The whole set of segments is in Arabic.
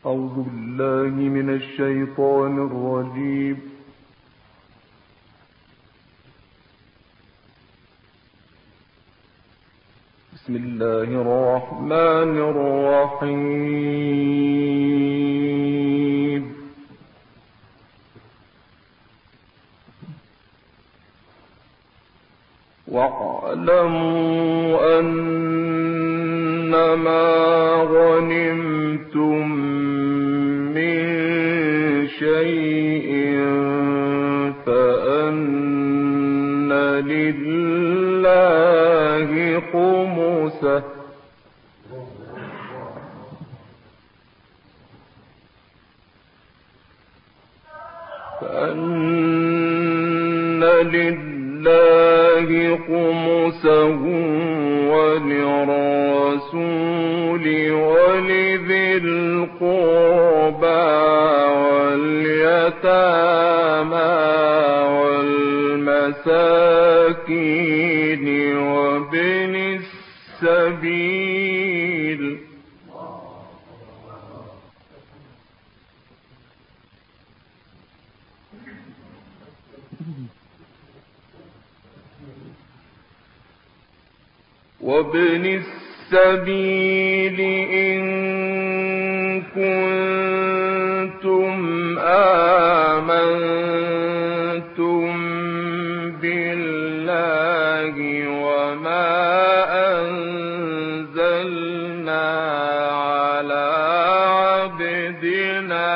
أعوذ بالله من الشيطان الرجيم. بسم الله الرحمن الرحيم. واعلموا أنما غنمتم من شيء فأن لله خمسه وللرسول ولذي القربى واليتامى والمساكين وابن السبيل إن كنتم آمنتم بالله وما أنزلنا على عبدنا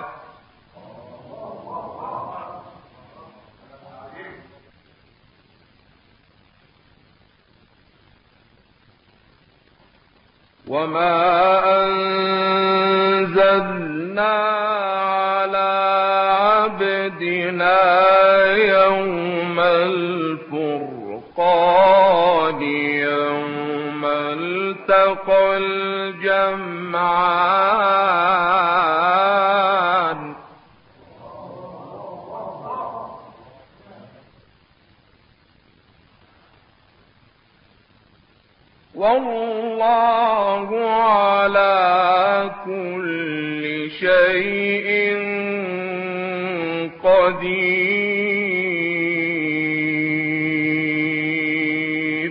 يوم الفرقان يوم التقى الجمعان والله على كل شيء قدير.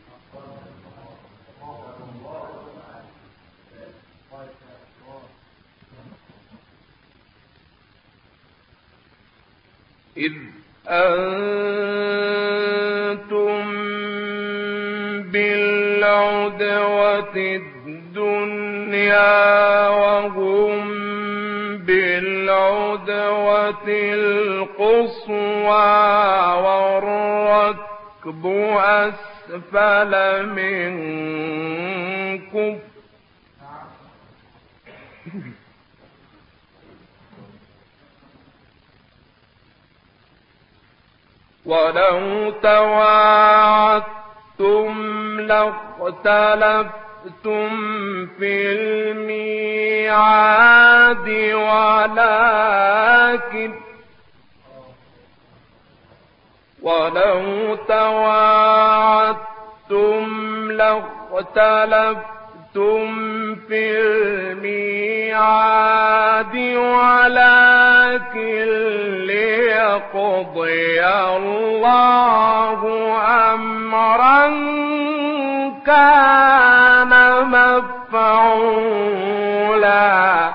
إذ أنتم بالعدوة الدنيا وهم بالعدوة القصوى والركب أسفل منكم ولو تواعدتم لاختلفتم في الميعاد ولكن ليقضي الله أمرا كان مفعولا.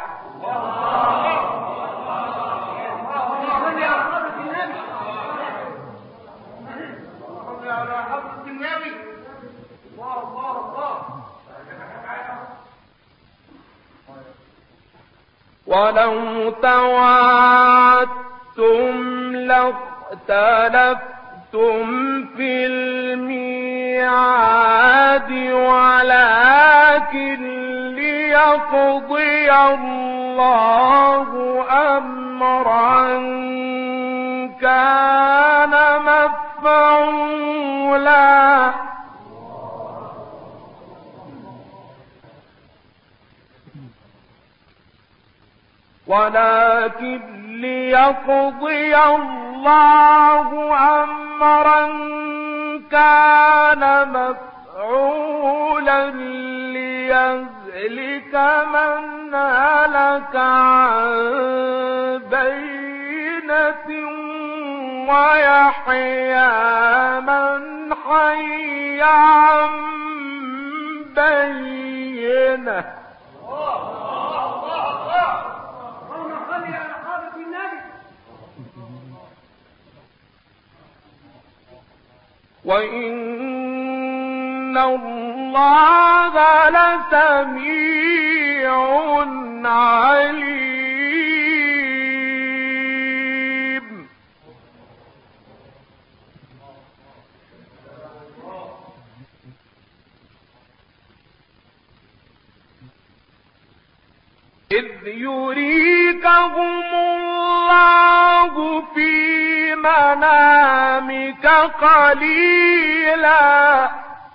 ولو تواعدتم لاختلفتم في الميعاد ولكن ليقضي الله أمرا كان مفعولا. ولكن ليقضي الله أمرا كان مفعولا ليهلك يهلك من هلك عن بينة ويحيى من حي عن بينة. وإن الله لسميع عليم. إذ يريكهم الله في منامك قليلا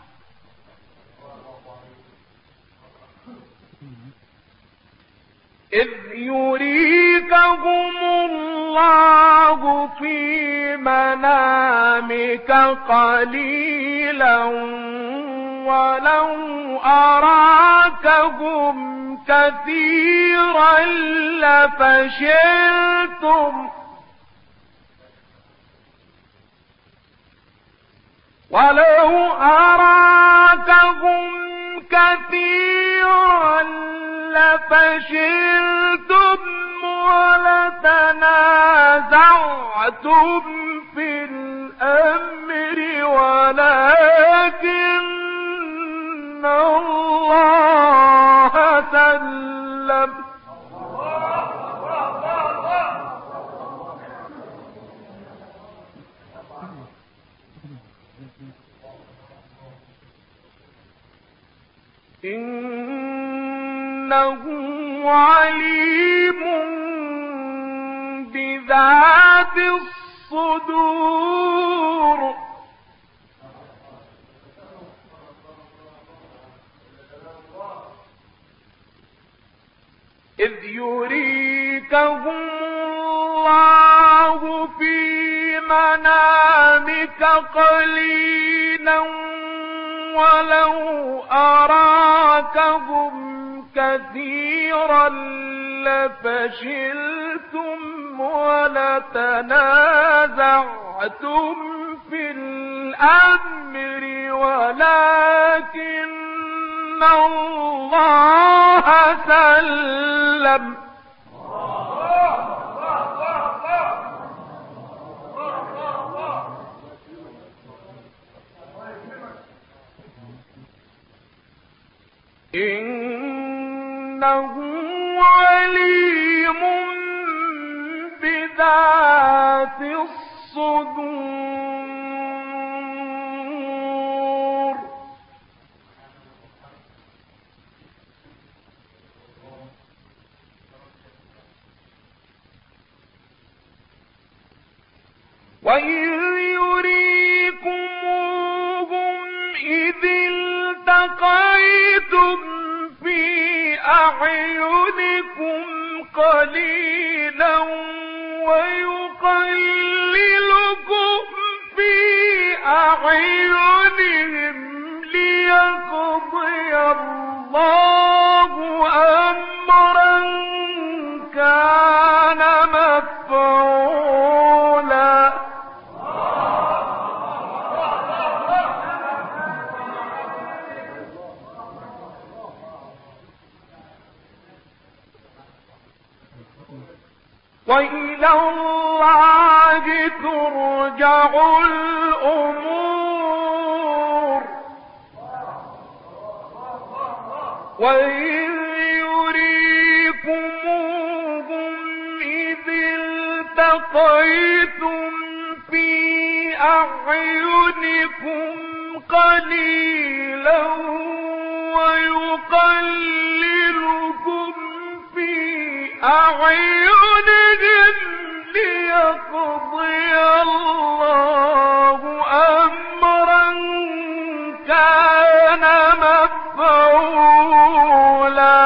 إذ يريكهم الله في منامك قليلا ولو أراكهم كثيرا لفشلتم ولو أراكهم كثيرا لفشلتم ولتنازعتم في الأمر ولكن الله سلم. إنه عليم بذات الصدور. إذ يريكهم الله في منامك قليلا ولو أراكهم كثيرا لفشلتم ولتنازعتم في الأمر ولكن الله سلم. إنه عليم بذات الصدور. وإذ يريكموهم إذ التقيتم في أعينكم قليلا ويقللكم في أعينهم ليقضي الله أمرا كان مفعولا. وإلى الله ترجع الأمور. وإذ يريكموهم إذ التقيتم في أعينكم قليلا ويقللكم في أعينهم ليقضي الله أمرا كان مفعولا.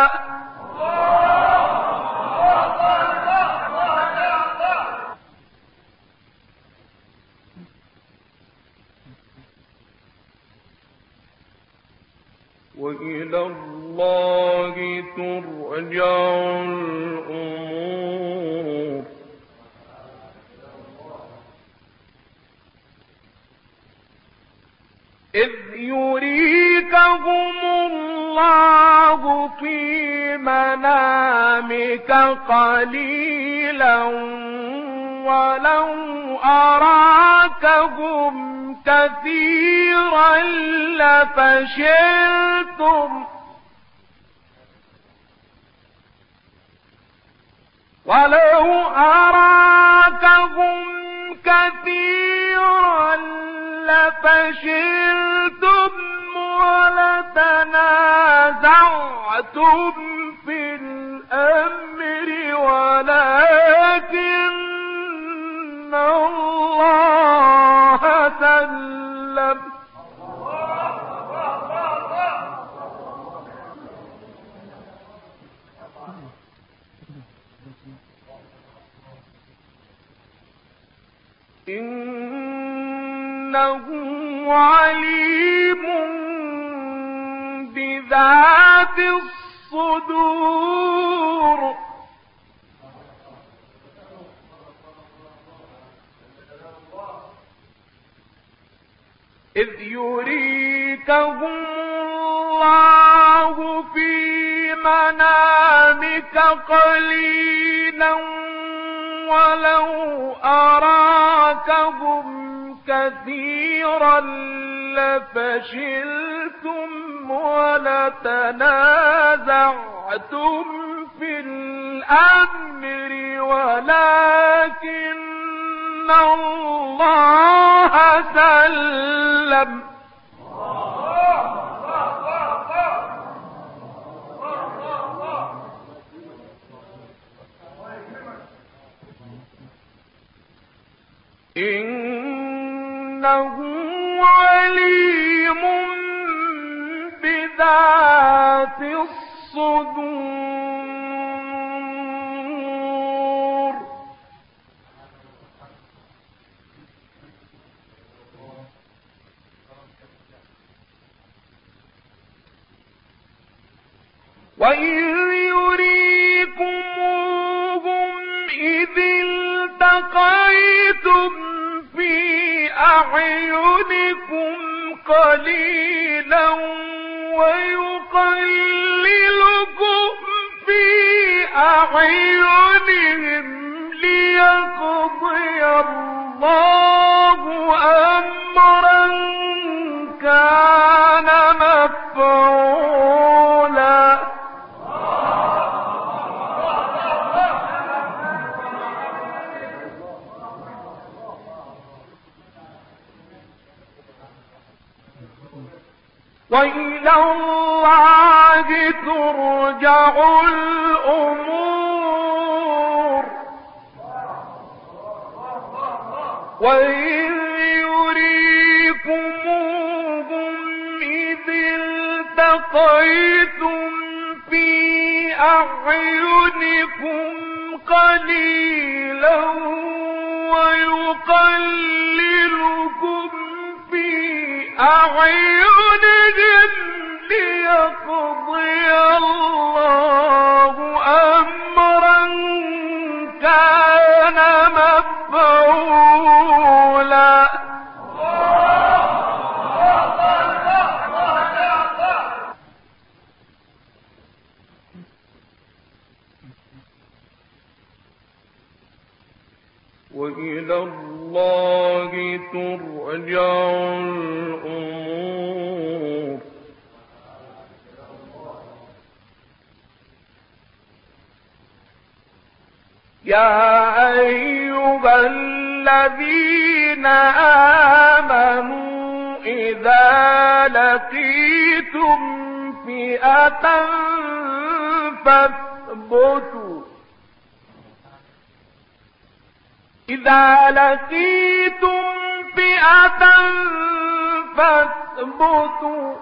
وإلى الله إذ يريكهم الله في منامك قليلا ولو أراكهم كثيرا لفشلتم ولتنازعتم في الأمر ولكن الله سلم إنه عليم بذات الصدور إذ يريكهم الله في منامك قليلا ولو أراكهم كثيرا لفشلتم ولتنازعتم في الأمر ولكن الله سلم إنه عليم بذات الصدور وإذ يريكموهم إذ التقيتم في أعينكم قليلا ويقللكم في أعينهم ليقضي الله أمرا كان مفعولا وإلى الله ترجع الأمور وإذ يريكموهم إذ التقيتم في أعينكم قليلا ويقللكم في أعينهم ليقضي الله أمرا كان مفعولا وإلى الله ترجع الأمور يا أيها الذين آمنوا إذا لقيتم فئة فاثبتوا إذا لقيتم فئة فاثبتوا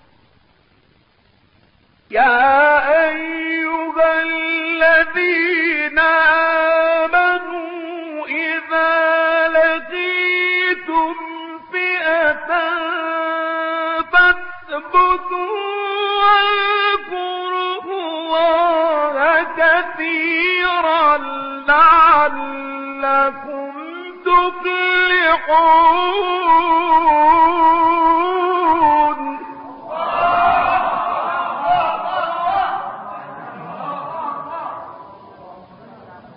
يا أيها الذين آمنوا إذا لقيتم فئة فاثبتوا واذكروا الله كثيرا لعلكم تفلحون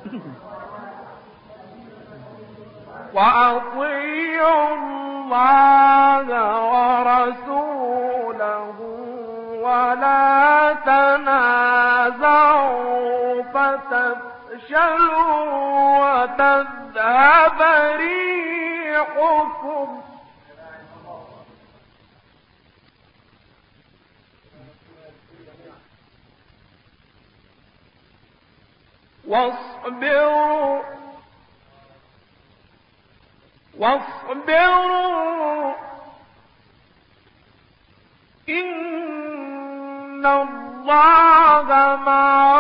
وأطيعوا الله ورسوله ولا تنازعوا فتفشلوا وتذهب ريحكم واصبروا إن الله مع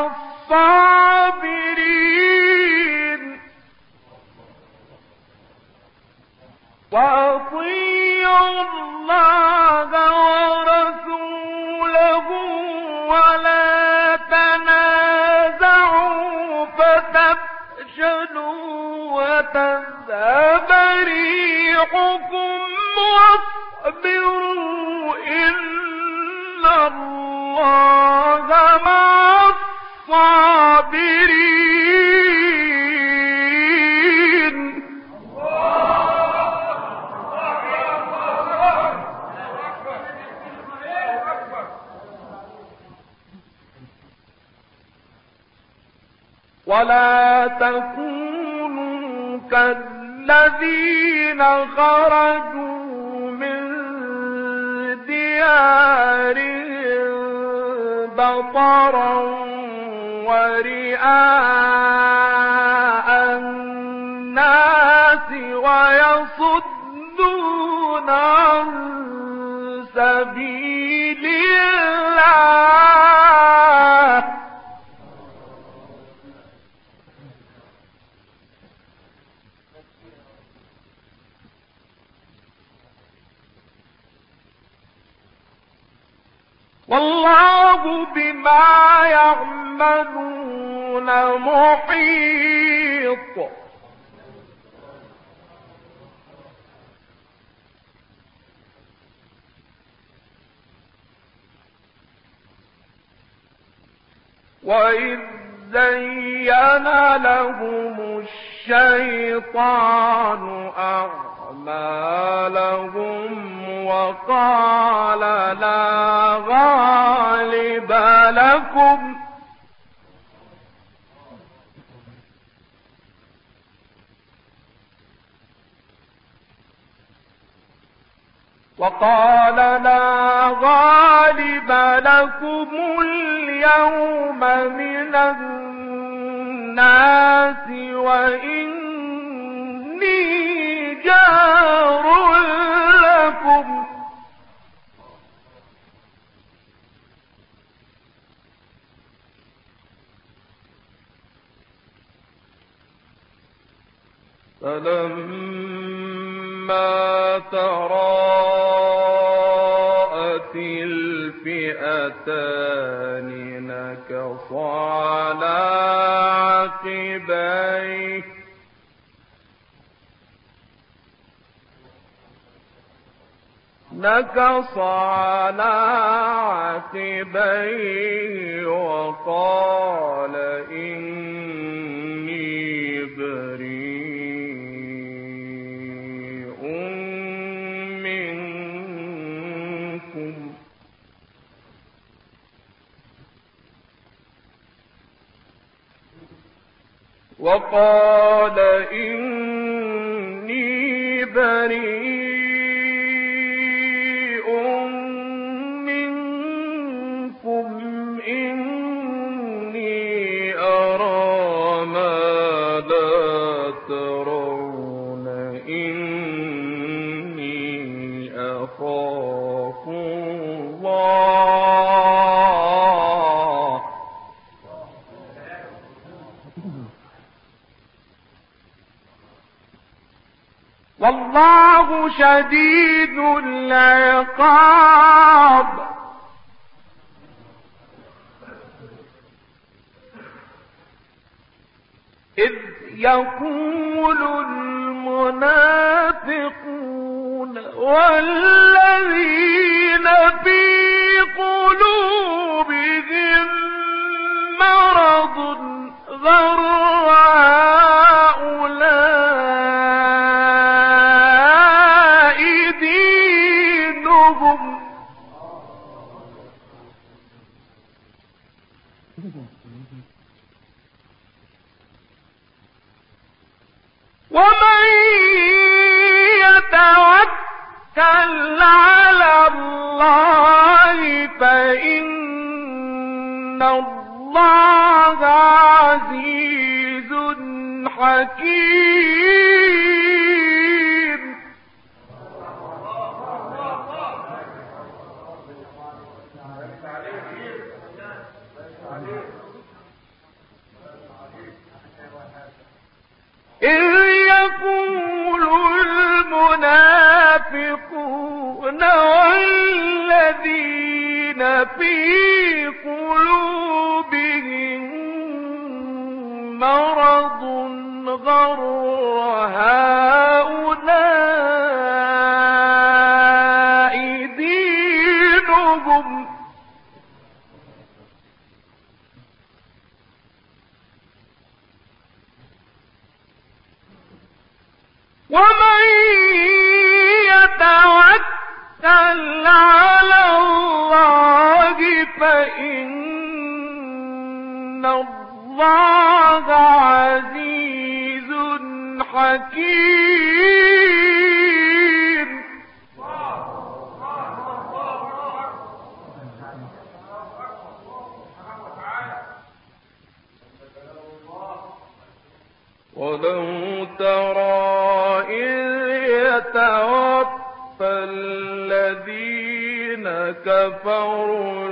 الصابرين وأطيعوا الله ورسوله ولا تنازعوا فتفشلوا وتذهب ريحكم واصبروا إن الله مع الصابرين. ولا تكونوا كالذين خرجوا من ديارهم بطرا ورئاء الناس ويصدون عن سبيل الله والله بما يعملون محيط. وإذ زين لهم الشيطان أعمالهم وقال لا غالب لكم اليوم من الناس وإني جار لكم فلما تراءت الفئتان نكص على عقبيه وقال إني بريء منكم إني أرى ما لا ترون إني أخاف الله والله شديد العقاب إذ يقول المنافقون والذين في قلوبهم مرض غر ومن يتوكل على الله فإن الله عزيز حكيم. إذ يقول المنافقون والذين في قلوبهم مرض غر هؤلاء دينهم ومن يتوكل على الله فإن الله عزيز حكيم. ولو ترى إذ يتوفى الذين كفروا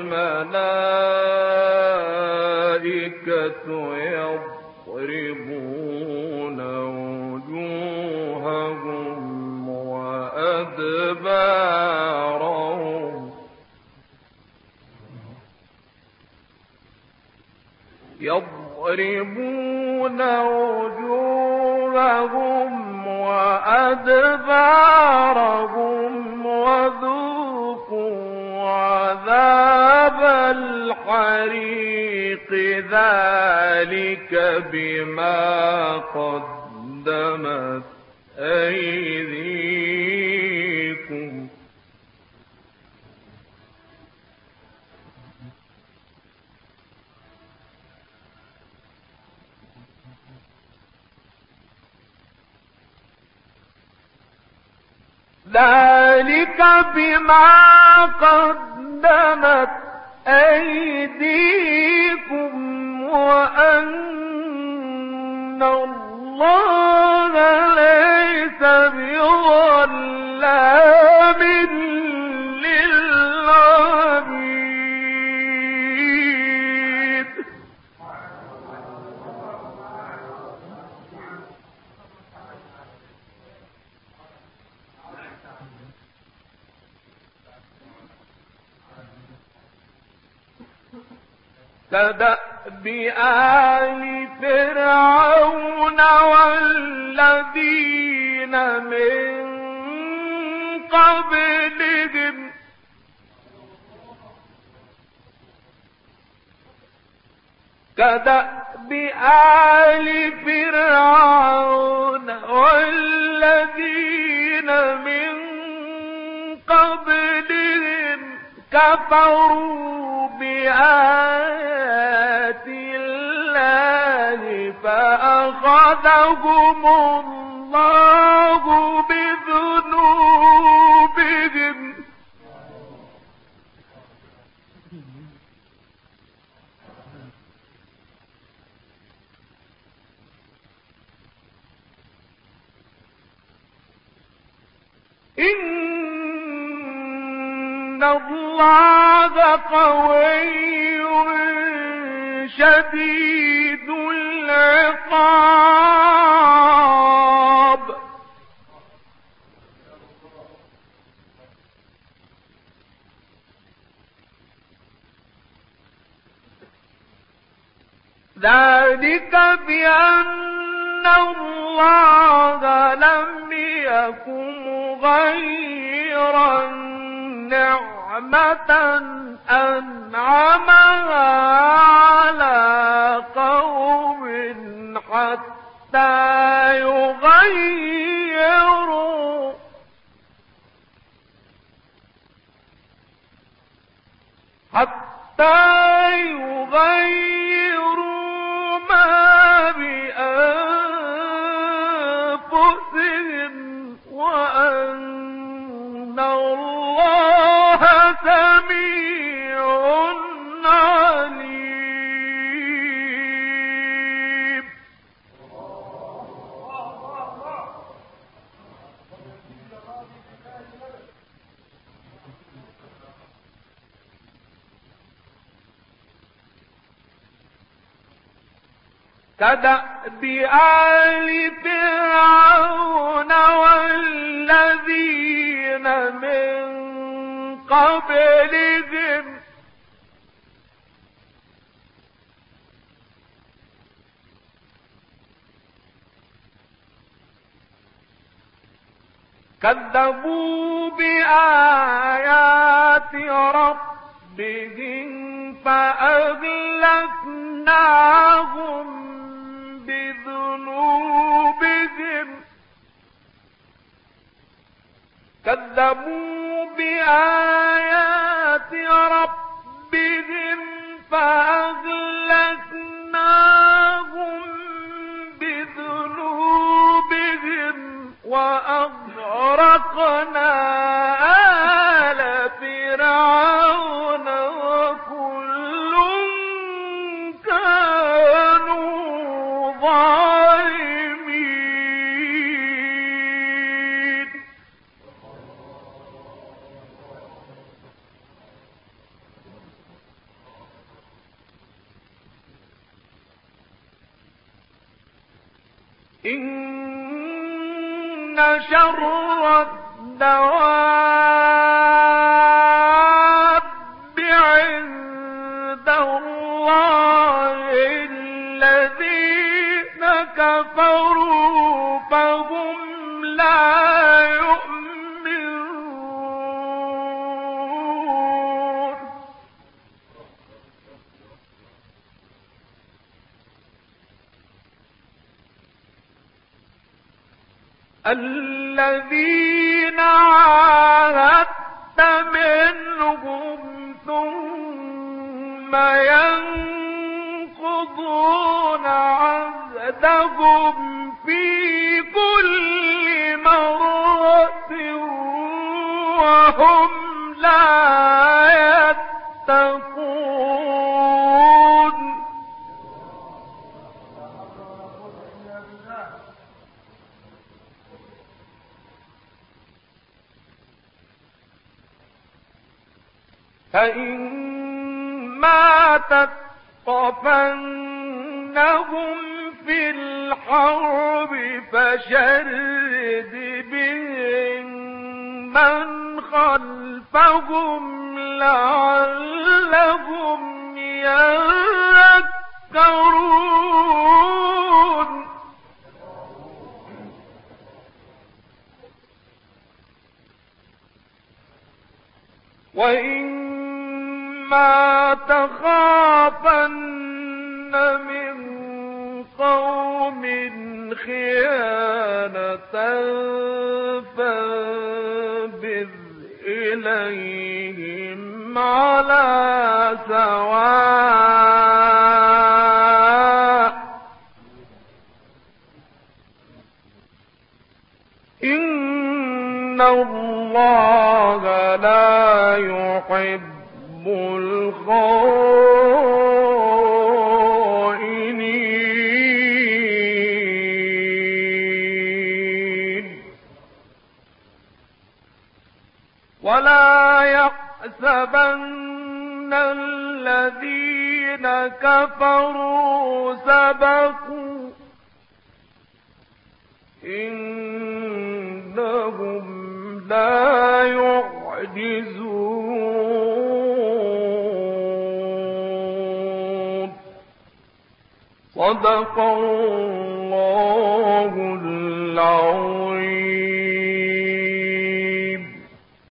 الملائكة يضربون وجوههم وأدبارهم وجوههم وأدبارهم وذوقوا عذاب الحريق ذلك بما قدمت أيديكم ذلك بما قدمت أيديكم وأن الله ليس بظلام للعبيد. كدأب آل فرعون والذين من قبلهم كدأب آل فرعون والذين من قبلهم كفروا بآيات الله فأخذهم الله بذنوبهم إن الله قوي شديد العقاب. ذلك بأن الله لم يكن غير نعمة أنعمها على قوم حتى يغيروا ما بأنفسهم كدأب آل فرعون والذين من قبلهم كذبوا بآيات ربهم فأهلكناهم بذنوبهم كذبوا بآيات ربهم فأهلكناهم بذنوبهم وأغرقنا آل فرعون وكل كانوا ظالمين. إن شر الدواب عند الله الذين كفروا فهم لا يؤمنون. الذين عاهدت منهم ثم ينقضون عهدهم في كل مرة وهم لا يتقون. فإما تثقفنهم في الحرب فشرد بهم من خلفهم لعلهم يذكرون. وإما تخافن من قوم خيانة فانبذ إليهم على سواء إن الله لا يحب الخائنين. ولا يحسبن الذين كفروا سبقوا إنهم لا يعجزون. صدق الله العظيم.